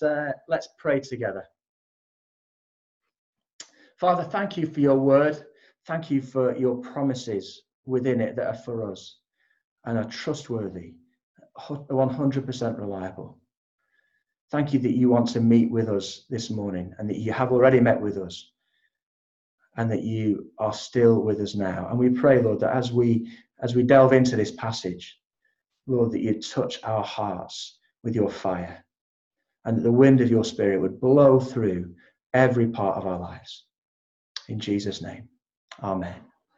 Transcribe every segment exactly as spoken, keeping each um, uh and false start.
uh, let's pray together. Father, thank you for your word. Thank you for your promises within it that are for us and are trustworthy, one hundred percent reliable. Thank you that you want to meet with us this morning and that you have already met with us and that you are still with us now. And we pray, Lord, that as we as we delve into this passage, Lord, that you touch our hearts with your fire and that the wind of your spirit would blow through every part of our lives. In Jesus' name, amen.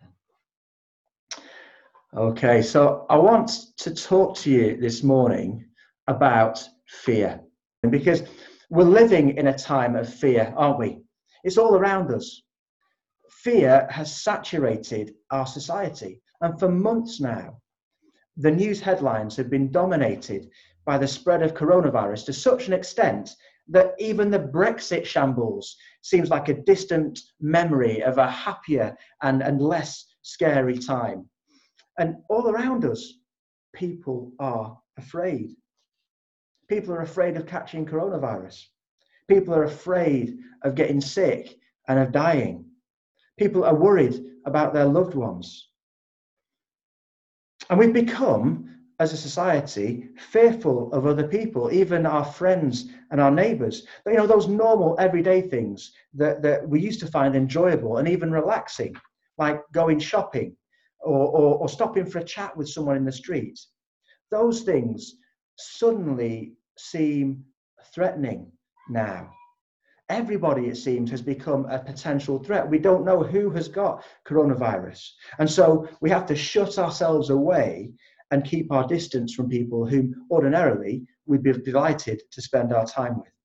Okay, so I want to talk to you this morning about fear, because we're living in a time of fear, aren't we? It's all around us. Fear has saturated our society, and for months now, the news headlines have been dominated by the spread of coronavirus to such an extent that even the Brexit shambles seems like a distant memory of a happier and, and less scary time. And all around us, people are afraid. People are afraid of catching coronavirus. People are afraid of getting sick and of dying. People are worried about their loved ones. And we've become, as a society, fearful of other people, even our friends and our neighbours. You know, those normal everyday things that, that we used to find enjoyable and even relaxing, like going shopping or, or, or stopping for a chat with someone in the street. Those things suddenly seem threatening now. Everybody, it seems, has become a potential threat. We don't know who has got coronavirus. And so we have to shut ourselves away and keep our distance from people whom ordinarily we'd be delighted to spend our time with.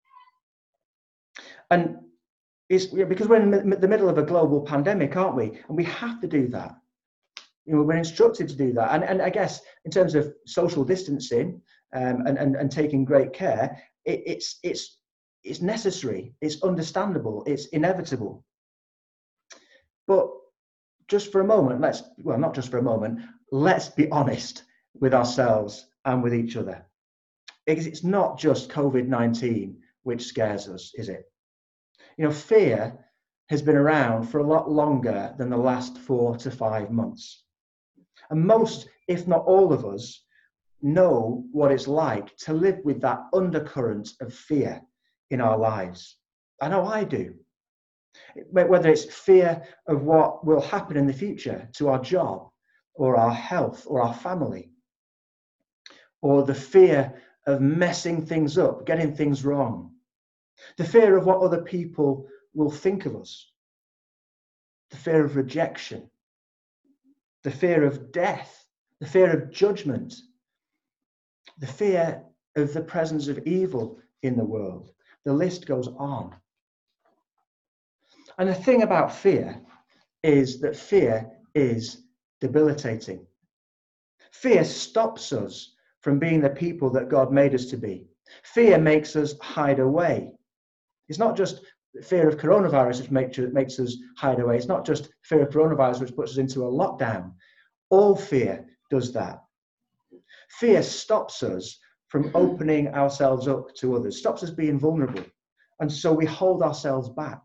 And it's because we're in the middle of a global pandemic, aren't we? And we have to do that. You know, we're instructed to do that. And, and I guess in terms of social distancing um, and, and, and taking great care, it, it's, it's, it's necessary, it's understandable, it's inevitable. But just for a moment, let's, well, not just for a moment, let's be honest with ourselves and with each other. Because it's not just COVID nineteen which scares us, is it? You know, fear has been around for a lot longer than the last four to five months. And most, if not all of us, know what it's like to live with that undercurrent of fear in our lives. I know I do. Whether it's fear of what will happen in the future to our job or our health or our family, or the fear of messing things up, getting things wrong, the fear of what other people will think of us, the fear of rejection, the fear of death, the fear of judgment, the fear of the presence of evil in the world. The list goes on. And the thing about fear is that fear is debilitating. Fear stops us from being the people that God made us to be. Fear makes us hide away. It's not just fear of coronavirus which makes, makes us hide away. It's not just fear of coronavirus which puts us into a lockdown. All fear does that. Fear stops us from opening ourselves up to others, stops us being vulnerable. And so we hold ourselves back.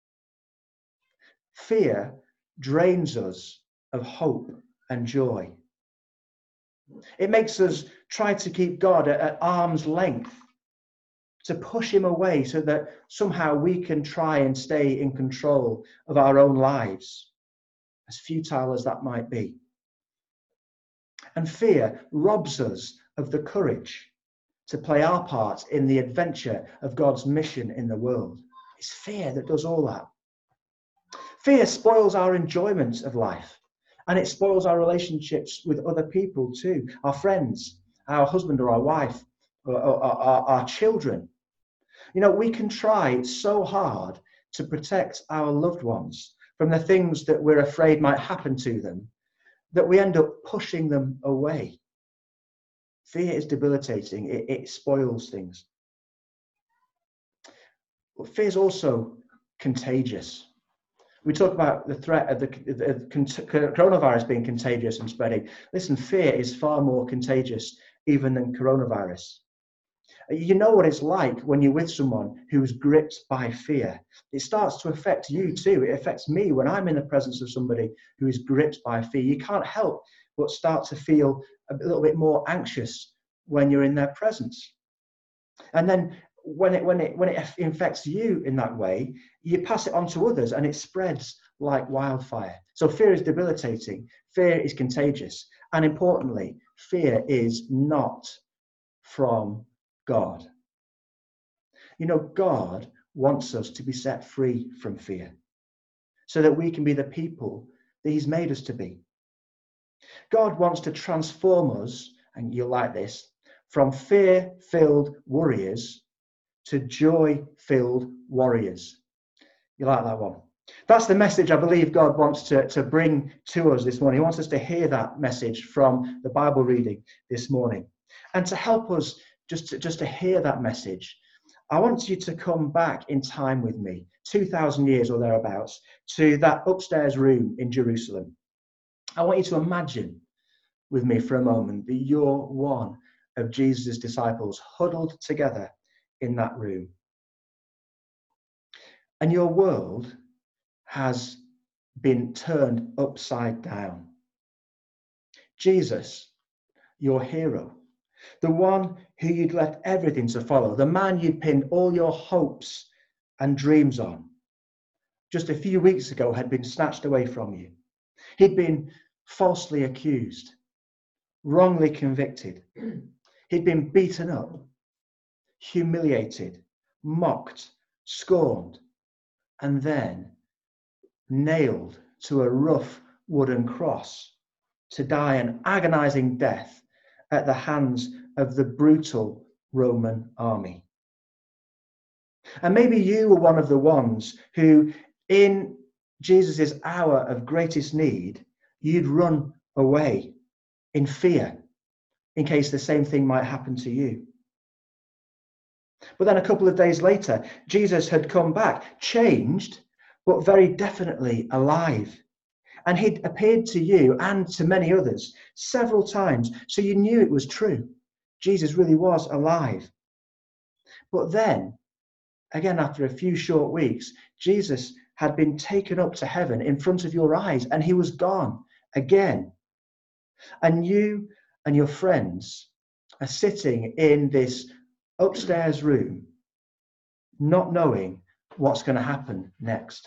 Fear drains us of hope and joy. It makes us try to keep God at, at arm's length, to push him away so that somehow we can try and stay in control of our own lives, as futile as that might be. And fear robs us of the courage to play our part in the adventure of God's mission in the world. It's fear that does all that. Fear spoils our enjoyment of life, and it spoils our relationships with other people too, our friends, our husband or our wife, or, or, or our, our children. You know, we can try so hard to protect our loved ones from the things that we're afraid might happen to them that we end up pushing them away. Fear is debilitating. It, it spoils things. But fear is also contagious. We talk about the threat of the, the coronavirus being contagious and spreading. Listen, fear is far more contagious even than coronavirus. You know what it's like when you're with someone who is gripped by fear. It starts to affect you too. It affects me when I'm in the presence of somebody who is gripped by fear. You can't help but start to feel a little bit more anxious when you're in their presence. And then when it when it when it infects you in that way, you pass it on to others and it spreads like wildfire. So fear is debilitating, fear is contagious, and importantly, fear is not from God. You know, God wants us to be set free from fear so that we can be the people that he's made us to be. God wants to transform us, and you'll like this, from fear-filled worriers to joy-filled warriors. You like that one? That's the message I believe God wants to, to bring to us this morning. He wants us to hear that message from the Bible reading this morning. And to help us just to, just to hear that message, I want you to come back in time with me, two thousand years or thereabouts, to that upstairs room in Jerusalem. I want you to imagine with me for a moment that you're one of Jesus' disciples huddled together in that room. And your world has been turned upside down. Jesus, your hero, the one who you'd left everything to follow, the man you'd pinned all your hopes and dreams on, just a few weeks ago had been snatched away from you. He'd been falsely accused, wrongly convicted. He'd been beaten up, humiliated, mocked, scorned, and then nailed to a rough wooden cross to die an agonizing death at the hands of the brutal Roman army. And maybe you were one of the ones who, in Jesus' hour of greatest need, you'd run away in fear in case the same thing might happen to you. But then a couple of days later, Jesus had come back, changed, but very definitely alive. And he'd appeared to you and to many others several times, so you knew it was true. Jesus really was alive. But then, again, after a few short weeks, Jesus had been taken up to heaven in front of your eyes, and he was gone again. And you and your friends are sitting in this upstairs room, not knowing what's going to happen next.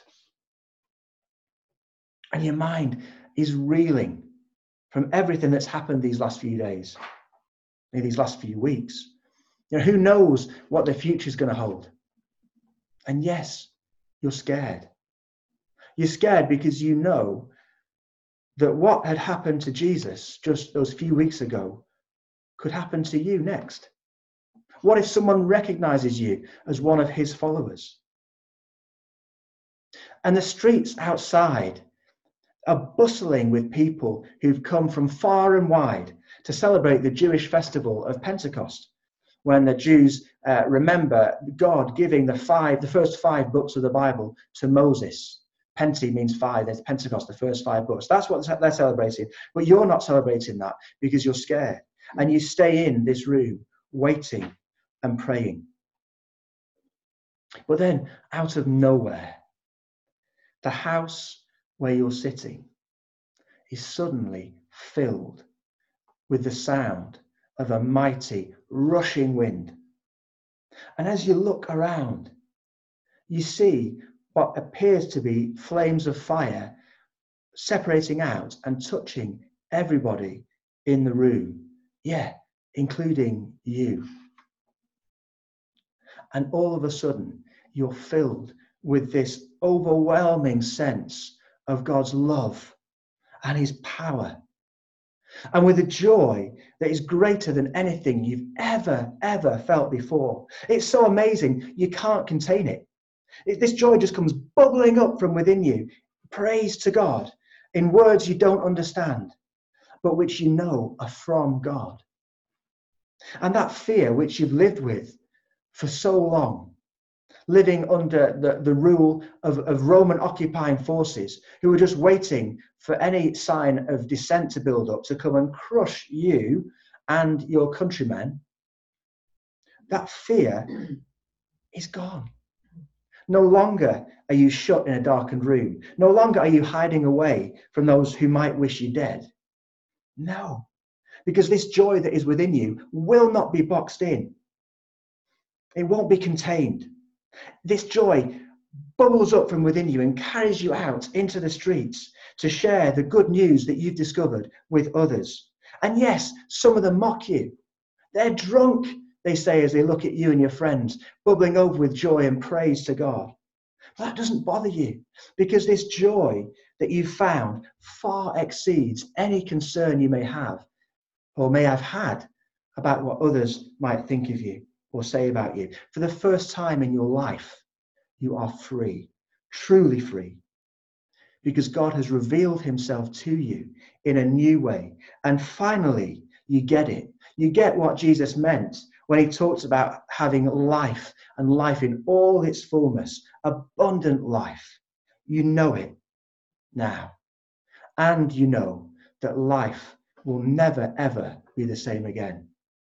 And your mind is reeling from everything that's happened these last few days, these last few weeks. You know, who knows what the future is going to hold? And yes, you're scared. You're scared because you know that what had happened to Jesus just those few weeks ago could happen to you next. What if someone recognizes you as one of his followers? And the streets outside are bustling with people who've come from far and wide to celebrate the Jewish festival of Pentecost, when the Jews uh, remember God giving the five, the first five books of the Bible to Moses. Pente means five, there's Pentecost, the first five books. That's what they're celebrating. But you're not celebrating that because you're scared. And you stay in this room waiting and praying. But then, out of nowhere, the house where you're sitting is suddenly filled with the sound of a mighty rushing wind. And as you look around, you see what appears to be flames of fire separating out and touching everybody in the room. Yeah, including you. And all of a sudden, you're filled with this overwhelming sense of God's love and his power, and with a joy that is greater than anything you've ever, ever felt before. It's so amazing, you can't contain it. it. This joy just comes bubbling up from within you. Praise to God in words you don't understand, but which you know are from God. And that fear which you've lived with for so long, living under the, the rule of, of Roman occupying forces who were just waiting for any sign of dissent to build up to come and crush you and your countrymen, that fear is gone. No longer are you shut in a darkened room. No longer are you hiding away from those who might wish you dead. No, because this joy that is within you will not be boxed in. It won't be contained. This joy bubbles up from within you and carries you out into the streets to share the good news that you've discovered with others. And yes, some of them mock you. They're drunk, they say, as they look at you and your friends, bubbling over with joy and praise to God. But that doesn't bother you, because this joy that you've found far exceeds any concern you may have or may have had about what others might think of you or say about you. For the first time in your life, you are free, truly free, because God has revealed himself to you in a new way. And finally, you get it. You get what Jesus meant when he talks about having life and life in all its fullness, abundant life. You know it now. And you know that life will never, ever be the same again.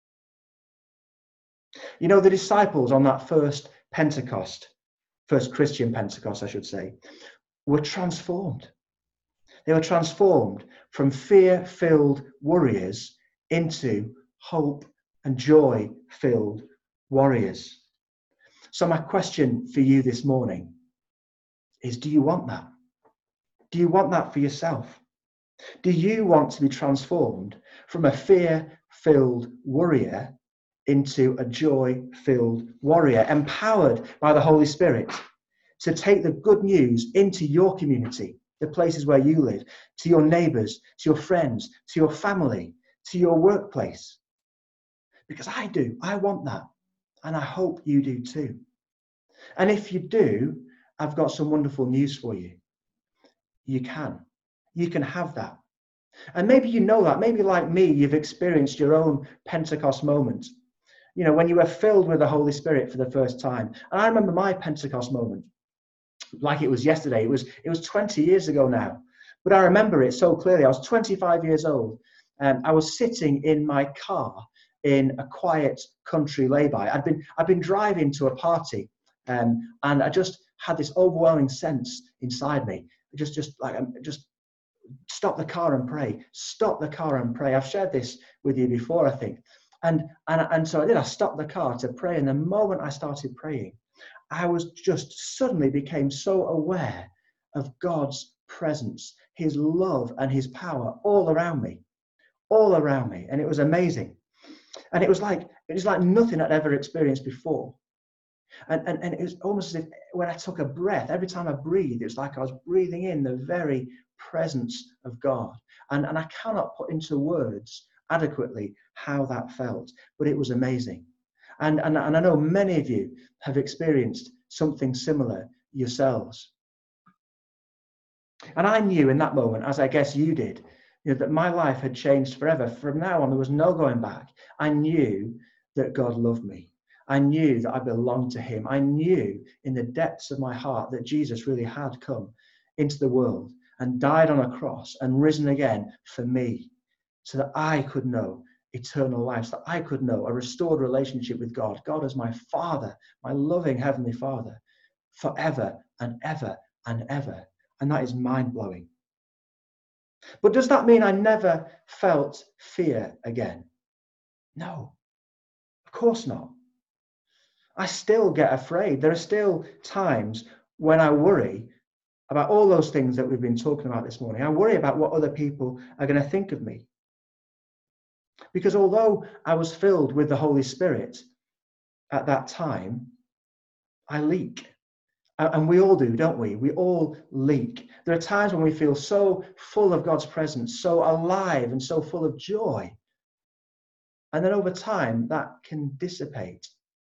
You know, the disciples on that first Pentecost, first Christian Pentecost, I should say, were transformed. They were transformed from fear-filled warriors into hope and joy-filled warriors. So my question for you this morning is, do you want that? Do you want that for yourself? Do you want to be transformed from a fear-filled warrior into a joy-filled warrior, empowered by the Holy Spirit to take the good news into your community, the places where you live, to your neighbours, to your friends, to your family, to your workplace? Because I do. I want that. And I hope you do too. And if you do, I've got some wonderful news for you. You can. You can have that. And maybe you know that. Maybe like me, you've experienced your own Pentecost moment. You know, when you were filled with the Holy Spirit for the first time. And I remember my Pentecost moment like it was yesterday. It was, it was twenty years ago now. But I remember it so clearly. I was twenty-five years old. And I was sitting in my car in a quiet country lay-by. I'd been, I'd been driving to a party, um, and I just had this overwhelming sense inside me. Just, just like, just stop the car and pray. Stop the car and pray. I've shared this with you before, I think. And, and, and so I did. I stopped the car to pray. And the moment I started praying, I was just suddenly became so aware of God's presence, his love and his power all around me, all around me. And it was amazing. And it was like, it was like nothing I'd ever experienced before. And, and, and it was almost as if when I took a breath, every time I breathed, it was like I was breathing in the very presence of God. And, and I cannot put into words adequately how that felt, but it was amazing. And, and, and I know many of you have experienced something similar yourselves. And I knew in that moment, as I guess you did, you know, that my life had changed forever. From now on, there was no going back. I knew that God loved me. I knew that I belonged to him. I knew in the depths of my heart that Jesus really had come into the world and died on a cross and risen again for me, so that I could know eternal life, so that I could know a restored relationship with God, God as my Father, my loving Heavenly Father, forever and ever and ever. And that is mind-blowing. But does that mean I never felt fear again? No, of course not. I still get afraid. There are still times when I worry about all those things that we've been talking about this morning. I worry about what other people are going to think of me. Because although I was filled with the Holy Spirit at that time, I leak. And we all do, don't we? We all leak. There are times when we feel so full of God's presence, so alive and so full of joy. And then over time, that can dissipate.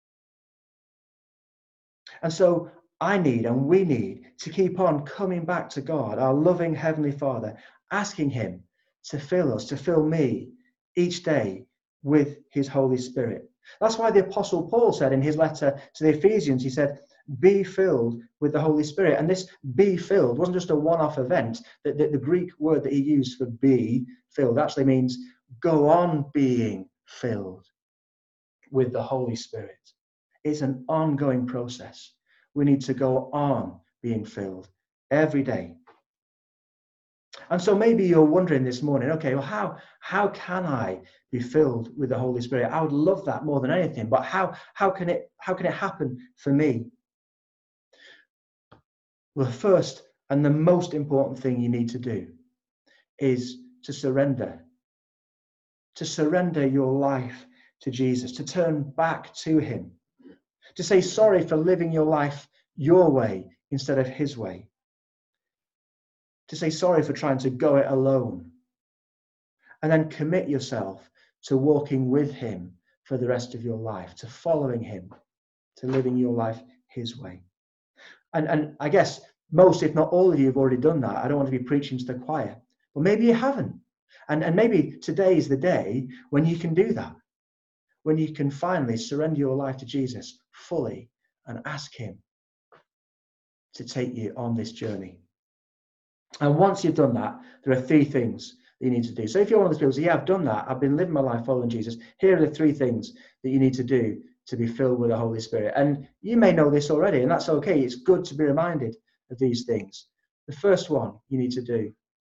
And so I need, and we need, to keep on coming back to God, our loving Heavenly Father, asking him to fill us, to fill me each day with his Holy Spirit. That's why the Apostle Paul said in his letter to the Ephesians, he said, be filled with the Holy Spirit. And this be filled wasn't just a one-off event. The, the, the Greek word that he used for be filled actually means go on being filled. with the Holy Spirit. It's an ongoing process. We need to go on being filled every day. And so maybe you're wondering this morning, okay, well, how, how can I be filled with the Holy Spirit? I would love that more than anything, but how, how, can it, how can it happen for me? Well, the first and the most important thing you need to do is to surrender. To surrender your life to Jesus, to turn back to him, to say sorry for living your life your way instead of his way, to say sorry for trying to go it alone, and then commit yourself to walking with him for the rest of your life, to following him, to living your life his way. And, and I guess most, if not all of you, have already done that. I don't want to be preaching to the choir, but maybe you haven't. And, and maybe today is the day when you can do that, when you can finally surrender your life to Jesus fully and ask him to take you on this journey. And once you've done that, there are three things that you need to do. So if you're one of those people who say, yeah, I've done that, I've been living my life following Jesus, here are the three things that you need to do to be filled with the Holy Spirit. And you may know this already, and that's okay. It's good to be reminded of these things. The first one you need to do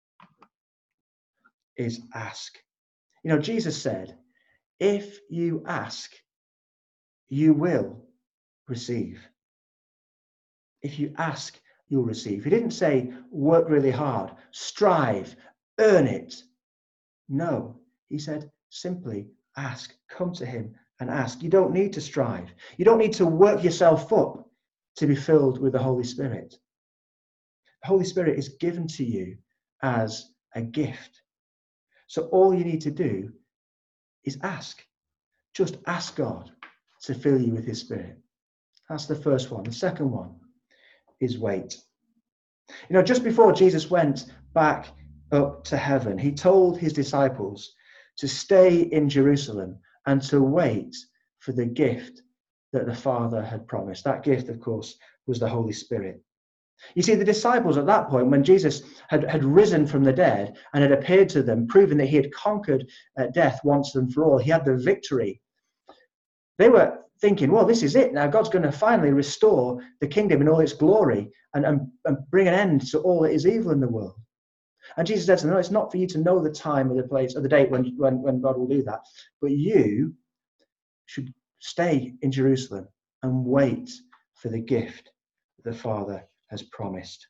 is ask. You know, Jesus said, if you ask, you will receive. If you ask, you'll receive. He didn't say work really hard, strive, earn it. No, he said simply ask. Come to him and ask. You don't need to strive. You don't need to work yourself up to be filled with the Holy Spirit. The Holy Spirit is given to you as a gift. So all you need to do is ask. Just ask God to fill you with his Spirit. That's the first one. The second one is wait. You know, just before Jesus went back up to heaven, he told his disciples to stay in Jerusalem and to wait for the gift that the Father had promised. That gift, of course, was the Holy Spirit. You see, the disciples at that point, when Jesus had, had risen from the dead and had appeared to them, proving that he had conquered uh, death once and for all, he had the victory. They were thinking, well, this is it. Now God's going to finally restore the kingdom in all its glory and, and, and bring an end to all that is evil in the world. And Jesus said to them, no, it's not for you to know the time or the place or the date when, when, when God will do that, but you should stay in Jerusalem and wait for the gift the Father has promised.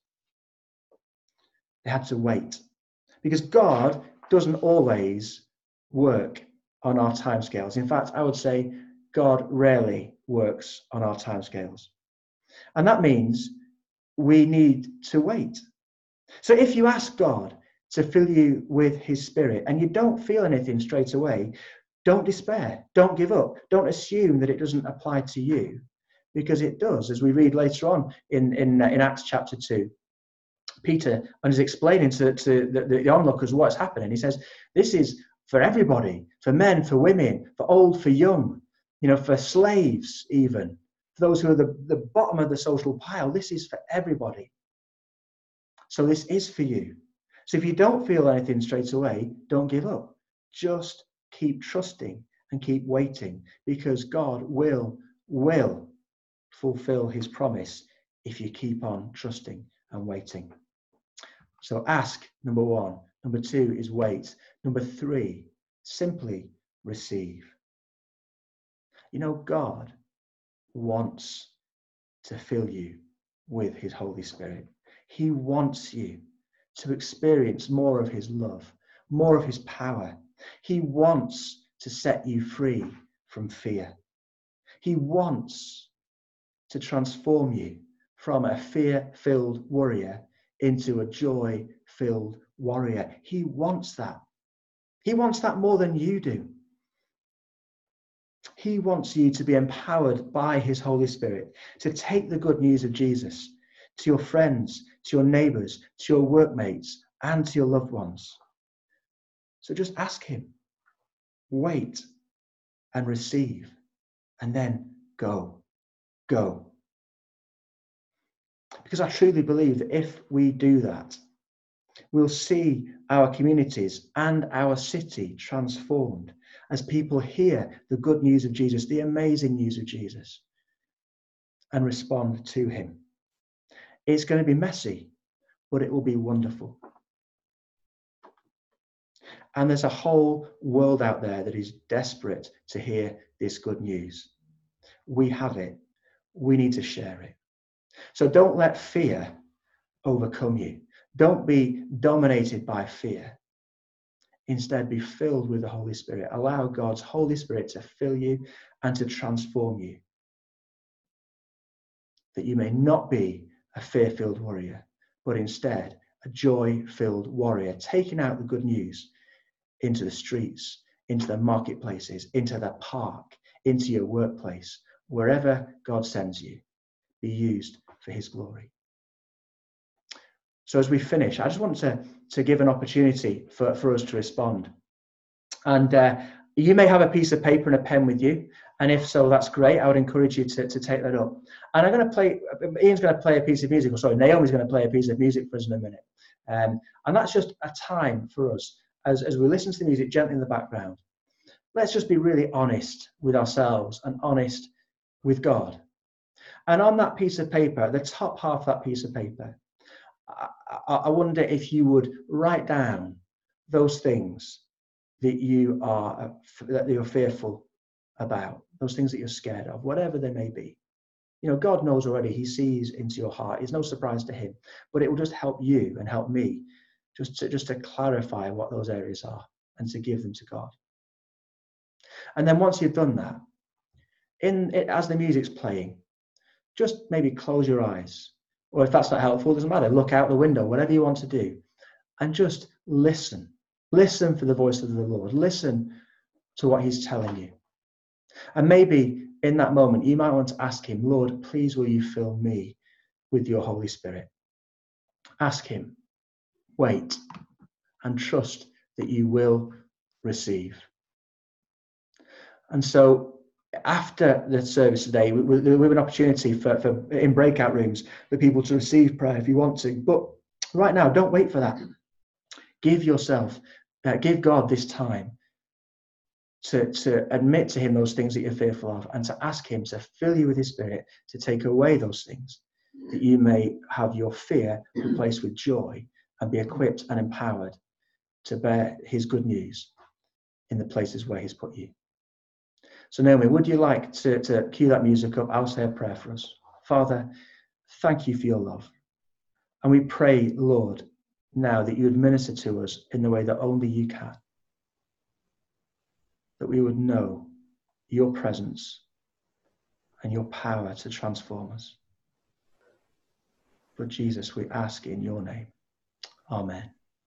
They had to wait because God doesn't always work on our timescales. In fact, I would say God rarely works on our timescales. And that means we need to wait. So if you ask God to fill you with his Spirit and you don't feel anything straight away, don't despair, don't give up, don't assume that it doesn't apply to you, because it does, as we read later on in, in, in Acts chapter two. Peter and is explaining to, to the, the onlookers what's happening. He says, this is for everybody, for men, for women, for old, for young, you know, for slaves even, for those who are the, the bottom of the social pile. This is for everybody. So this is for you. So if you don't feel anything straight away, don't give up. Just keep trusting and keep waiting, because God will, will fulfill his promise if you keep on trusting and waiting. So ask, number one. Number two is wait. Number three, simply receive. You know, God wants to fill you with his Holy Spirit. He wants you to experience more of his love, more of his power. He wants to set you free from fear. He wants to transform you from a fear-filled warrior into a joy-filled warrior. He wants that. He wants that more than you do. He wants you to be empowered by his Holy Spirit to take the good news of Jesus to your friends, to your neighbors, to your workmates, and to your loved ones. So just ask him, wait, and receive, and then go, go. Because I truly believe that if we do that, we'll see our communities and our city transformed, as people hear the good news of Jesus, the amazing news of Jesus, and respond to him. It's going to be messy, but it will be wonderful. And there's a whole world out there that is desperate to hear this good news. We have it. We need to share it. So don't let fear overcome you. Don't be dominated by fear. Instead, be filled with the Holy Spirit. Allow God's Holy Spirit to fill you and to transform you, that you may not be a fear-filled warrior, but instead a joy-filled warrior, taking out the good news into the streets, into the marketplaces, into the park, into your workplace, wherever God sends you, be used for his glory. So as we finish, I just want to, to give an opportunity for, for us to respond. And uh, you may have a piece of paper and a pen with you. And if so, that's great. I would encourage you to, to take that up. And I'm going to play, Ian's going to play a piece of music, or sorry, Naomi's going to play a piece of music for us in a minute. Um, and that's just a time for us, as, as we listen to the music gently in the background. Let's just be really honest with ourselves and honest with God. And on that piece of paper, the top half of that piece of paper, I, I wonder if you would write down those things that you are that you're fearful about, those things that you're scared of, whatever they may be. You know, God knows already. He sees into your heart. It's no surprise to him. But it will just help you and help me just to, just to clarify what those areas are and to give them to God. And then once you've done that, in it, as the music's playing, just maybe close your eyes. Or if that's not helpful, it doesn't matter. Look out the window, whatever you want to do. And just listen. Listen for the voice of the Lord. Listen to what he's telling you. And maybe in that moment, you might want to ask him, Lord, please will you fill me with your Holy Spirit? Ask him. Wait. And trust that you will receive. And so after the service today, we, we, we have an opportunity for, for in breakout rooms for people to receive prayer if you want to. But right now, don't wait for that. Give yourself, uh, give God this time to, to admit to him those things that you're fearful of and to ask him to fill you with his Spirit, to take away those things, that you may have your fear replaced with joy and be equipped and empowered to bear his good news in the places where he's put you. So Naomi, would you like to, to cue that music up? I'll say a prayer for us. Father, thank you for your love. And we pray, Lord, now that you would minister to us in the way that only you can. That we would know your presence and your power to transform us. But Jesus, we ask in your name. Amen.